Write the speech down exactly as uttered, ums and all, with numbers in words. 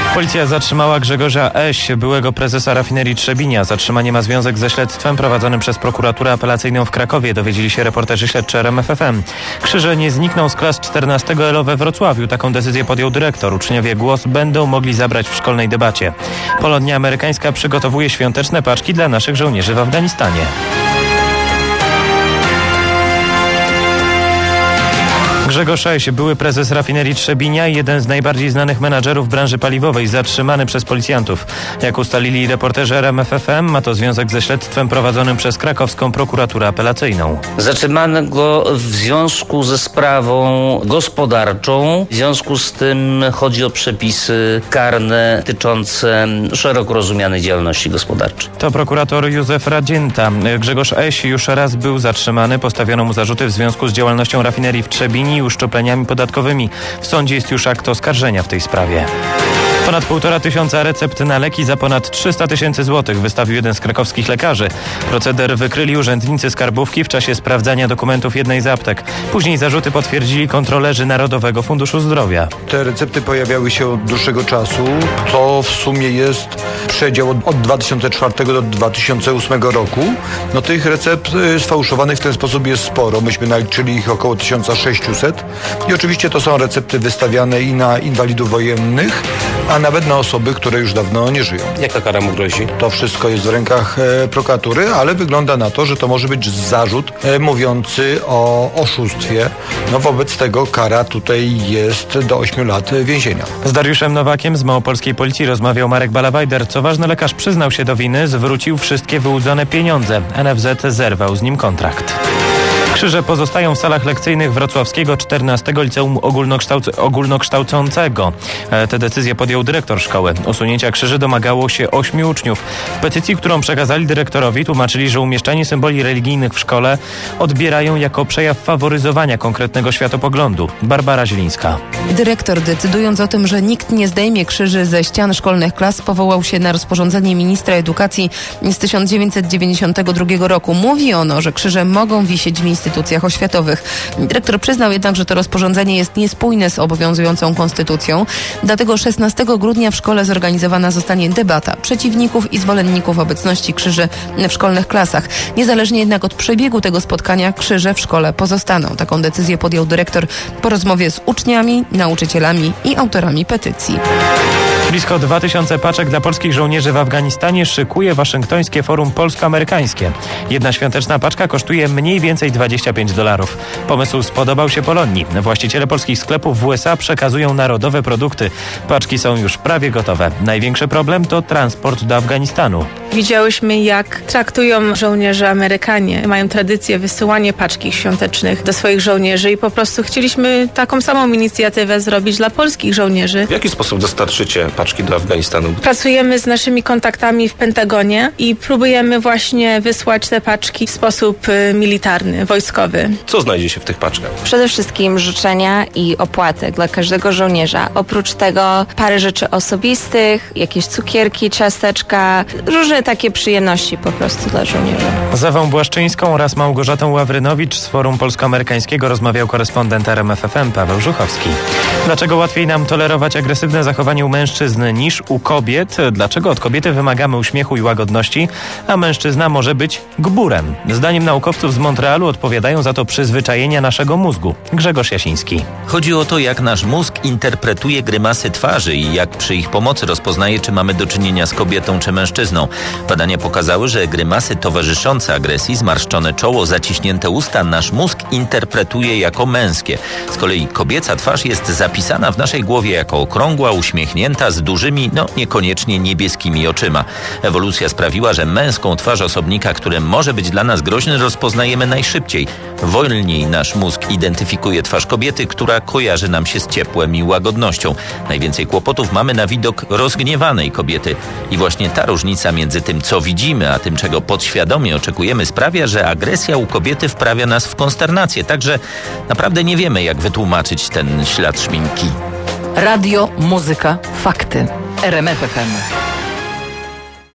Policja zatrzymała Grzegorza Eś, byłego prezesa rafinerii Trzebinia. Zatrzymanie ma związek ze śledztwem prowadzonym przez prokuraturę apelacyjną w Krakowie, dowiedzieli się reporterzy śledczy R M F F M. Krzyże nie znikną z klas czternastego L O we Wrocławiu. Taką decyzję podjął dyrektor. Uczniowie głos będą mogli zabrać w szkolnej debacie. Polonia amerykańska przygotowuje świąteczne paczki dla naszych żołnierzy w Afganistanie. Grzegorz Eś, były prezes rafinerii Trzebinia i jeden z najbardziej znanych menadżerów branży paliwowej, zatrzymany przez policjantów. Jak ustalili reporterzy R M F F M, ma to związek ze śledztwem prowadzonym przez krakowską prokuraturę apelacyjną. Zatrzymano go w związku ze sprawą gospodarczą. W związku z tym chodzi o przepisy karne dotyczące szeroko rozumianej działalności gospodarczej. To prokurator Józef Radzięta. Grzegorz Eś już raz był zatrzymany. Postawiono mu zarzuty w związku z działalnością rafinerii w Trzebini i uszczupleniami podatkowymi. W sądzie jest już akt oskarżenia w tej sprawie. Ponad półtora tysiąca recept na leki za ponad trzysta tysięcy złotych wystawił jeden z krakowskich lekarzy. Proceder wykryli urzędnicy skarbówki w czasie sprawdzania dokumentów jednej z aptek. Później zarzuty potwierdzili kontrolerzy Narodowego Funduszu Zdrowia. Te recepty pojawiały się od dłuższego czasu. To w sumie jest przedział od, od dwa tysiące czwartego do dwa tysiące ósmego roku. No tych recept sfałszowanych w ten sposób jest sporo. Myśmy naliczyli ich około tysiąc sześćset. I oczywiście to są recepty wystawiane i na inwalidów wojennych, a nawet na osoby, które już dawno nie żyją. Jaka kara mu grozi? To wszystko jest w rękach e, prokuratury, ale wygląda na to, że to może być zarzut e, mówiący o oszustwie. No wobec tego kara tutaj jest do ośmiu lat więzienia. Z Dariuszem Nowakiem z małopolskiej policji rozmawiał Marek Balawajder. Co ważne, lekarz przyznał się do winy, zwrócił wszystkie wyłudzone pieniądze. N F Z zerwał z nim kontrakt. Krzyże pozostają w salach lekcyjnych wrocławskiego czternastego Liceum Ogólnokształc- Ogólnokształcącego. Te decyzje podjął dyrektor szkoły. Usunięcia krzyży domagało się ośmiu uczniów. W petycji, którą przekazali dyrektorowi, tłumaczyli, że umieszczanie symboli religijnych w szkole odbierają jako przejaw faworyzowania konkretnego światopoglądu. Barbara Zielińska. Dyrektor, decydując o tym, że nikt nie zdejmie krzyży ze ścian szkolnych klas, powołał się na rozporządzenie ministra edukacji z tysiąc dziewięćset dziewięćdziesiątego drugiego roku. Mówi ono, że krzyże mogą wisieć w instytucjach oświatowych. Dyrektor przyznał jednak, że to rozporządzenie jest niespójne z obowiązującą konstytucją. Dlatego szesnastego grudnia w szkole zorganizowana zostanie debata przeciwników i zwolenników obecności krzyży w szkolnych klasach. Niezależnie jednak od przebiegu tego spotkania krzyże w szkole pozostaną. Taką decyzję podjął dyrektor po rozmowie z uczniami, nauczycielami i autorami petycji. Blisko dwa tysiące paczek dla polskich żołnierzy w Afganistanie szykuje waszyngtońskie forum polsko-amerykańskie. Jedna świąteczna paczka kosztuje mniej więcej dwadzieścia pięć dolarów. Pomysł spodobał się Polonii. Właściciele polskich sklepów w U S A przekazują narodowe produkty. Paczki są już prawie gotowe. Największy problem to transport do Afganistanu. Widziałyśmy, jak traktują żołnierze Amerykanie. Mają tradycję wysyłania paczki świątecznych do swoich żołnierzy i po prostu chcieliśmy taką samą inicjatywę zrobić dla polskich żołnierzy. W jaki sposób dostarczycie paczki do Afganistanu? Pracujemy z naszymi kontaktami w Pentagonie i próbujemy właśnie wysłać te paczki w sposób y, militarny, wojskowy. Co znajdzie się w tych paczkach? Przede wszystkim życzenia i opłaty dla każdego żołnierza. Oprócz tego parę rzeczy osobistych, jakieś cukierki, ciasteczka, różne takie przyjemności po prostu dla żołnierzy. Z Ewą Błaszczyńską oraz Małgorzatą Ławrynowicz z Forum Polsko-Amerykańskiego rozmawiał korespondent R M F F M Paweł Żuchowski. Dlaczego łatwiej nam tolerować agresywne zachowanie u mężczyzn niż u kobiet? Dlaczego od kobiety wymagamy uśmiechu i łagodności, a mężczyzna może być gburem? Zdaniem naukowców z Montrealu odpowiadają za to przyzwyczajenia naszego mózgu. Grzegorz Jasiński. Chodzi o to, jak nasz mózg interpretuje grymasy twarzy i jak przy ich pomocy rozpoznaje, czy mamy do czynienia z kobietą czy mężczyzną. Badania pokazały, że grymasy towarzyszące agresji, zmarszczone czoło, zaciśnięte usta, nasz mózg interpretuje jako męskie. Z kolei kobieca twarz jest zapisana w naszej głowie jako okrągła, uśmiechnięta, z dużymi, no niekoniecznie niebieskimi oczyma. Ewolucja sprawiła, że męską twarz osobnika, który może być dla nas groźny, rozpoznajemy najszybciej. Wolniej nasz mózg identyfikuje twarz kobiety, która kojarzy nam się z ciepłem i łagodnością. Najwięcej kłopotów mamy na widok rozgniewanej kobiety. I właśnie ta różnica między tym, co widzimy, a tym, czego podświadomie oczekujemy, sprawia, że agresja u kobiety wprawia nas w konsternację. Także naprawdę nie wiemy, jak wytłumaczyć ten ślad szminki. Radio, muzyka, fakty. R M F F M.